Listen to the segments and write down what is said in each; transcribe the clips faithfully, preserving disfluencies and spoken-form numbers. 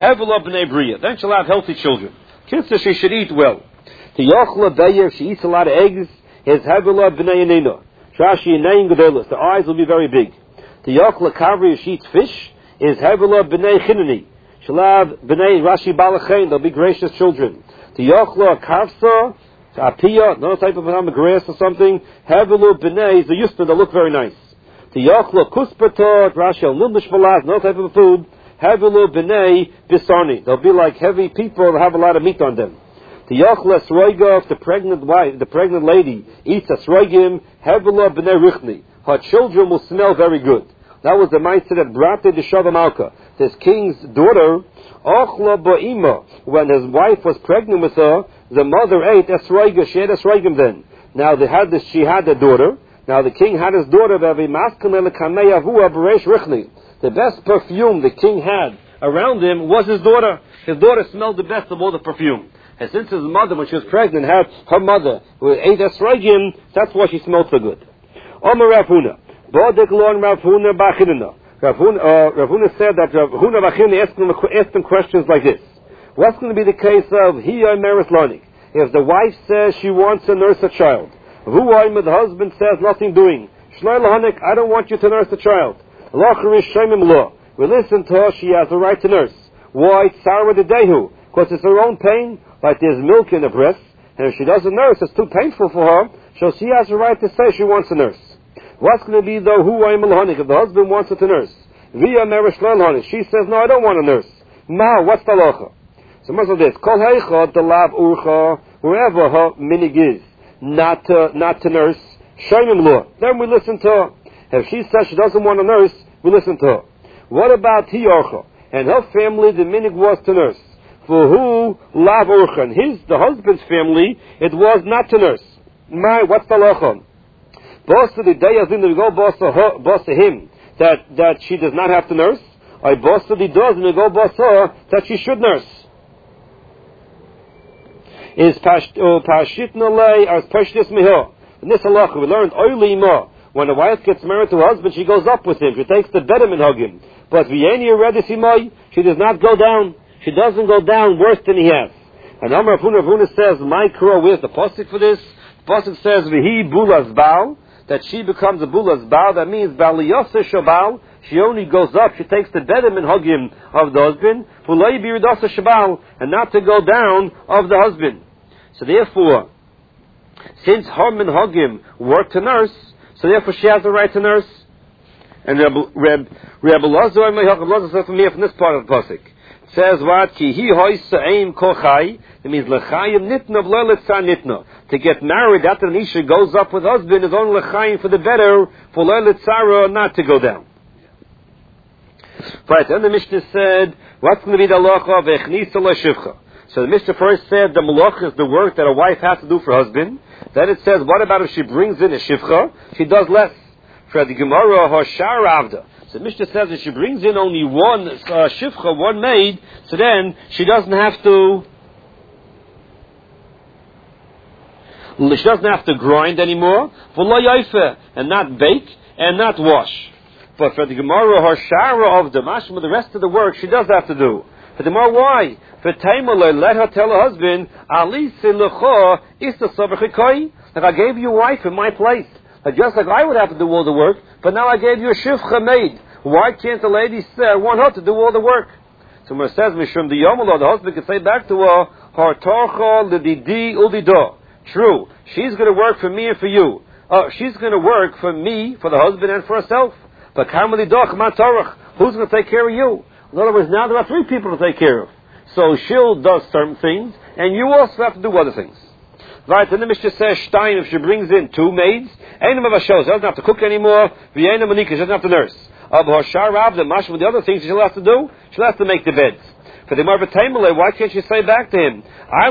Hevela b'nei bria. Then she'll have healthy children. Kitzur, she should eat well. Tiyochla beyer, if she eats a lot of eggs, is hevela b'nei yanina. Shashi yanein gedolos. The eyes will be very big. Tiyochla kavri, if she eats fish, is hevela b'nei chinani. She'll have b'nei Rashi balachain. They'll be gracious children. Tiyochla kavsa, apiyah, no type of a grass or something. Hevelu b'nei the yuspa. They look very nice. Tiyochla kuspatot, Rashi al nilmish balaz, no type of food. Hevelu b'nei bisarni. They'll be like heavy people that have a lot of meat on them. Tiyochla sroiga, if the pregnant wife, the pregnant lady eats a sroigim, hevelu b'nei ruchni. Her children will smell very good. That was the mindset that brought the Shava Malka. This king's daughter, Ochla ba'ima, when his wife was pregnant with her, the mother ate esroiga. She ate esroigim then. Now they had this, she had a daughter. Now the king had his daughter. The best perfume the king had around him was his daughter. His daughter smelled the best of all the perfume. And since his mother, when she was pregnant, had her mother who ate esroigim, that's why she smelled so good. Omer Rav Huna. Bodek lon Rav Huna b'achinina. Rav Huna said that Rav Huna b'achinina asked him, asked him questions like this. What's going to be the case of hiya meris lonik? If the wife says she wants to nurse a child, Vuayim, the husband says nothing doing. Shloi lahanik, I don't want you to nurse a child. Lacharish shemim lo. We listen to her, she has a right to nurse. Why? Tzara dedehu. Because it's her own pain, like there's milk in the breast, and if she doesn't nurse, it's too painful for her, so she has a right to say she wants to nurse. What's going to be though, Vuayim lahanik, if the husband wants her to nurse? Via meris shloi lahanik, she says, no, I don't want to nurse. Ma, what's the halacha? So much of this. Kol heicha delav urcha, wherever her minig is, not to, not to nurse, shayim lo. Then we listen to her. If she says she doesn't want to nurse, we listen to her. What about tiyorcha? And her family, the minig was to nurse. For who lav urcha? And his, the husband's family, it was not to nurse. My, what's the halacha? Boss to the day as in the go boss to her, boss to him, that, that she does not have to nurse. Or boss to the does and the go boss her, that she should nurse. Is pashitnalei as pashtis meho. In this halacha we learned oily ma. When a wife gets married to a husband, she goes up with him. She takes the bedam and hug him. But v'yeni redis she does not go down. She doesn't go down worse than he has. And Amar Rav Huna says, my kro, where's the pasuk for this? The pasuk says v'hi bulas baal, that she becomes a bulas baal. That means baliyose shabal. She only goes up. She takes the bedam and hug him of the husband. V'loi biridasa shabal, and not to go down of the husband. So therefore, since Hom and Hogim work to nurse, so therefore she has the right to nurse. And Reb Elazar says from here, from this part of the pasuk, says what? Ki hi hoisa aim kochai. It means lechayim nitna v'leletza nitna. To get married after an isha goes up with husband is only lechayim for the better, for leletzara not to go down. Right, and the Mishnah said, what's going to be the halacha of echnisa l'shivcha? So the Mishnah first said the malach is the work that a wife has to do for her husband. Then it says, what about if she brings in a shivcha? She does less. For the Gemara, hoshar avda. So the Mishnah says if she brings in only one uh, shivcha, one maid, so then she doesn't have to, she doesn't have to grind anymore, and not bake, and not wash. But for the Gemara, hoshar avda, mashma, the rest of the work she does have to do. For the more why? For Taimale, let her tell her husband, Ali silucho is the sabachikoi. Like I gave you a wife in my place. Like just like I would have to do all the work, but now I gave you a shivcha maid. Why can't the lady say, I want her to do all the work? So when it says, Mishum the Yomalo, the husband can say back to her, Har torcha lididi udido. True, she's going to work for me and for you. Uh, she's going to work for me, for the husband, and for herself. But kamalidoch matarach. Who's going to take care of you? In other words, now there are three people to take care of. So she'll do certain things, and you also have to do other things. Right, and the Mishnah says, Stein, if she brings in two maids, Einam of Ashos, she doesn't have to cook anymore, V'yenam Manika, she doesn't have to nurse. Of Hoshar Rav, the Mash, with the other things she'll have to do, she'll have to make the beds. For the Marva Taimale, why can't she say back to him, I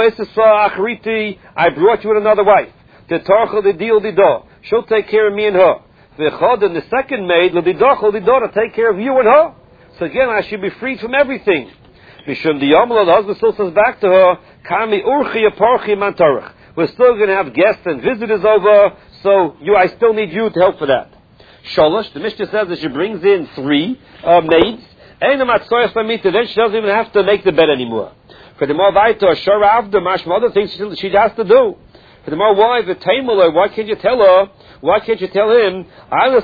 brought you with another wife. The Torchel, the deal, the door. She'll take care of me and her. V'chod, and the second maid, the Dochel, the daughter, take care of you and her. So again, I should be freed from everything. Mishum the Yomala, the husband still says back to her, Kami urchi aparchi mantarach. We're still going to have guests and visitors over, so you, I still need you to help for that. Sholosh, the Mishnah says that she brings in three uh, maids. Then she doesn't even have to make the bed anymore. For the more Vaita, Shara Avda, Mashma, other things she has to do. For the more why, the Taimula, why can't you tell her? Why can't you tell him? I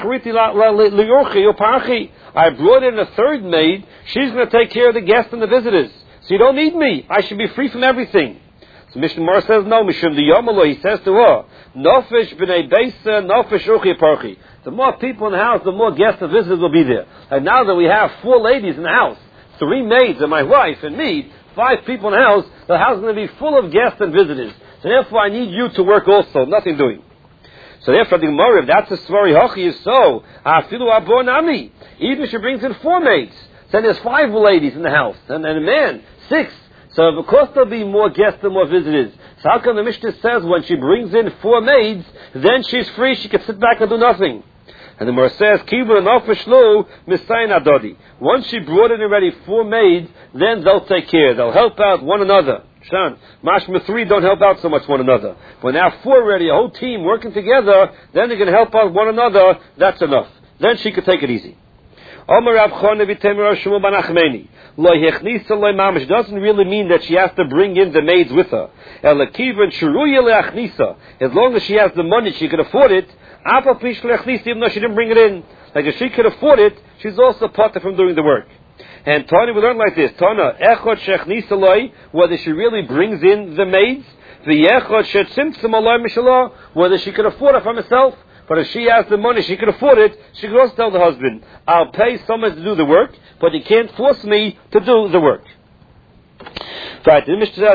brought in a third maid. She's going to take care of the guests and the visitors. So you don't need me. I should be free from everything. So Mishnah Mor says no. Mishum the Yomalo, he says to her, Nofish b'nei beisa, nofish uchi parchi. The more people in the house, the more guests and visitors will be there. And now that we have four ladies in the house, three maids and my wife and me, five people in the house, the house is going to be full of guests and visitors. So therefore I need you to work also, nothing doing. So therefore the Gemara, if that's a Svari Hochi, is so, Afilu Abor Nami. Even if she brings in four maids, then there's five ladies in the house, and, and a man, six. So of course there'll be more guests and more visitors. So how come the Mishnah says when she brings in four maids, then she's free, she can sit back and do nothing? And the Gemara says, Kibur Nofeshlu Misayin Adodi. Once she brought in already four maids, then they'll take care. They'll help out one another. Shan, Mashma three don't help out so much one another. When they have four already, a whole team working together, then they're going to help out one another. That's enough. Then she could take it easy. Omer Rav Chona v'Temer Shmuel ben Achmeni. Lo hechnisa lo mamish doesn't really mean that she has to bring in the maids with her. Elakivan shuruya leachnisa. As long as she has the money, she can afford it. Apa pish leachnisa, even though she didn't bring it in. Like if she could afford it, she's also parted from doing the work. And Tani, we learn like this: Tana echot shechnisa loy, whether she really brings in the maids. V'yechot shetzimtzim aloi mishalah, whether she can afford it from herself. But if she has the money, she can afford it, she can also tell the husband, I'll pay someone to do the work, but you can't force me to do the work. Right, the Mishnah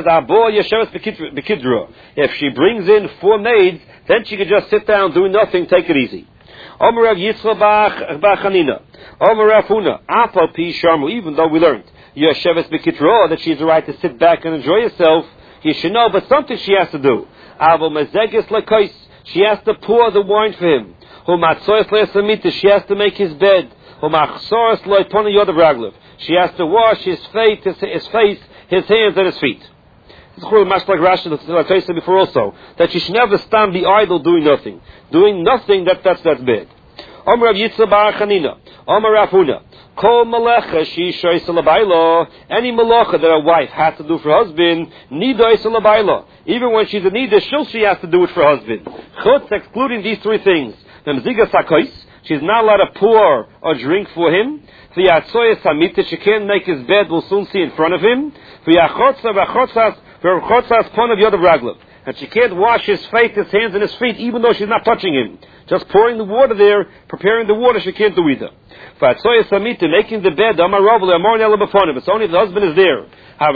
says, if she brings in four maids, then she can just sit down, do nothing, take it easy. Omer Rav Yitzchak bar Chanina, Omer Rav Huna, Apal Pi Sharmu, even though we learned, Yesheves B'Kitro, that she has the right to sit back and enjoy herself, you should know, but something she has to do. Avo Mezegis Lekais, she has to pour the wine for him. She has to make his bed. She has to wash his face, his, his face, his hands, and his feet. It's much like Rashi, like I said before also, that she should never stand be idle doing nothing. Doing nothing, that, that's, that's bad. Omer Rav Yitzchak bar Chanina, Omer Rav Huna, Kol melecha she shoysa labaylo. Any melacha that a wife has to do for her husband, nidoisa labaylo. Even when she's a nida, still she has to do it for her husband. Chutz, excluding these three things. Memziga sakois, she's not allowed to pour or drink for him. V'yatzoyes hamita, she can't make his bed, we'll soon see in front of him. V'yachotza v'chotzas v'chotzas pon of yodav raglav. And she can't wash his face, his hands, and his feet, even though she's not touching him. Just pouring the water there, preparing the water, she can't do either. Making the bed, it's only if the husband is there.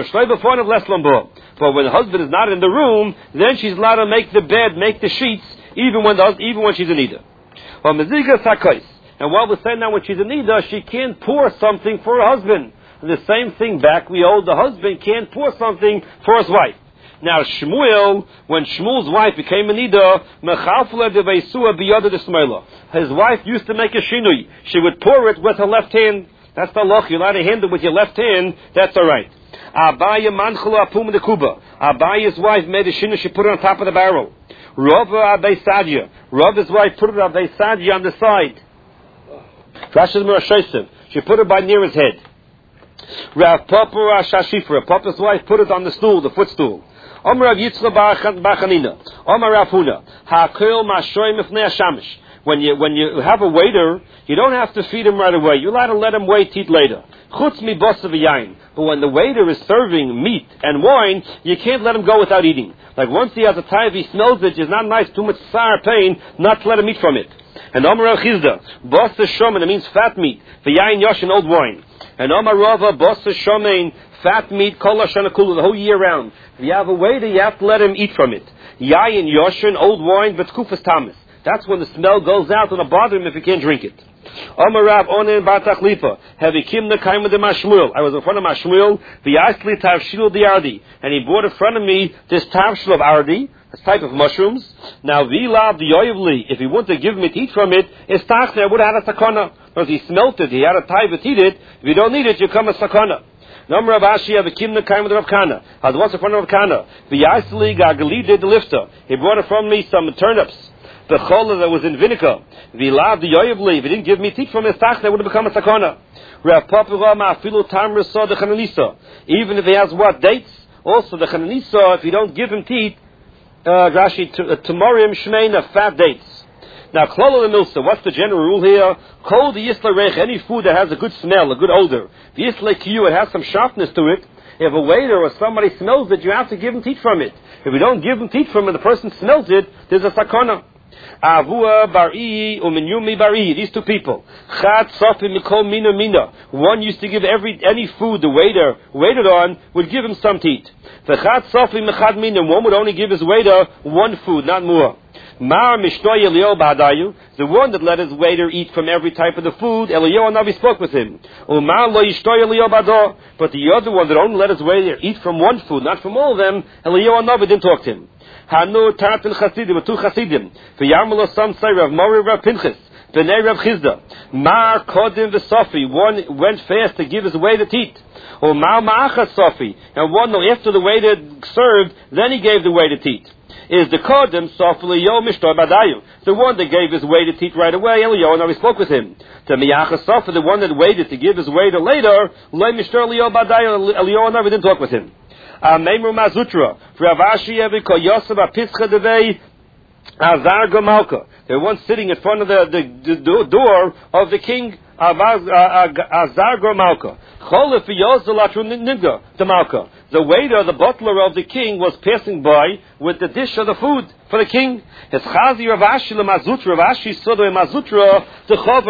But when the husband is not in the room, then she's allowed to make the bed, make the sheets, even when the, even when she's in Nida. And while we're saying now when she's in Nida, she can't pour something for her husband. And the same thing back, we hold the husband can't pour something for his wife. Now Shmuel, when Shmuel's wife became a nida, his wife used to make a shinui. She would pour it with her left hand. That's the loch. You're allowed to handle it with your left hand. That's all right. Abaya manchula apum de kuba. Abaya's wife made a shinui. She put it on top of the barrel. Rav Abay Sadia. Rav's wife put it on Abay Sadia on the side. Rashid Murashaysim. She put it by near his head. Rav Papa Shashifra. Papa's wife put it on the stool, the footstool. Omer Rav Yitzchak bar Chanina, Omer Rav Huna, Hakol Mashoy Mifnei Hashamish. When you when you have a waiter, you don't have to feed him right away. You're allowed to let him wait, eat later. Chutz mi bosav yain. But when the waiter is serving meat and wine, you can't let him go without eating. Like once he has a time, if he smells it, it's not nice, too much sour pain, not to let him eat from it. And Omer Rav Chizda, bosa shomen, it means fat meat. V'yain yoshin, old wine. And Omer Rava, bosa shomen, fat meat, kol hashana kula, the whole year round. If you have a waiter, you have to let him eat from it. Yayin yoshin, old wine, but kufas tamis. That's when the smell goes out and it'll bother him if he can't drink it. Omer Rav onen batachlifa, hevikim nekaima de mashmuel. I was in front of Mashmuel, v'yasli tavshil di ardi, and he brought in front of me this tavshil of ardi, this type of mushrooms. Now v'lav diyoyivli, if he wanted to give me to eat from it, is tachne, I would have had a sakana. But if he smelt it, he had a time to eat it. If you don't need it, you come a sakana. Number of Ashia, the Kim Nakaim with Rav Kana. I was once in front of Rav Kana. The Yasli Gagali did the lifter. He brought it from me some turnips. The chola that was in vinegar. V'ilad yoyevli. If he didn't give me teeth from his tach, that would have become a sakana. Rav Papa Rama afilu tamrisa the chananisa. Even if he has what dates, also the chananisa. If you don't give him teeth, uh, Rashi tamarim shmeina fat dates. Now, klala the milsa. What's the general rule here? Kol the yisla reich. Any food that has a good smell, a good odor. The yisla kiyu, it has some sharpness to it. If a waiter or somebody smells it, you have to give him teeth from it. If you don't give him teeth from it, the person smells it, there's a sakana. Avua Bari Uminyumi Bari. These two people. Chad Safi Mikol Mina Mina. One used to give every any food the waiter waited on would give him some teeth. The Chad Safi Mechad Mina. One would only give his waiter one food, not more. Mar Mishtoy Eliyahu Ba'adayu. The one that let his waiter eat from every type of the food. Eliyahu Navi spoke with him. Umar Lo Yishtoy Eliyahu Ba'adayu. But the other one that only let his waiter eat from one food, not from all of them, Eliyahu Navi didn't talk to him. Hanu Tartil Chasidim, two Chasidim. V'yarmula some say Rav Mori Rav Pinchas. B'nei Rav Chizda. Mar Kodim V'Sofi. One went fast to give his waiter teeth. Or Mar Ma'achas Sofi. And one, after the waiter served, then he gave the waiter teeth. Is the Kodim Sofi Liyo Mishtor Badayu. The one that gave his waiter teeth right away, Eliyahu, and we spoke with him. To Miyachas Sofi, the one that waited to give his waiter later, Lo Mishtor Liyo Badayu, Eliyahu, and we didn't talk with him. Meimur Mazutra, Ravashi Eviko Yosef Apischa Devei Azar Gomalka. They were once sitting in front of the, the, the door of the king Azar Gomalka. Cholef Yozalatru Nidga Demalka. The waiter, the butler of the king, was passing by with the dish of the food for the king. His Chazi Ravashi Mazutra, Ravashi saw the Mazutra, the Chov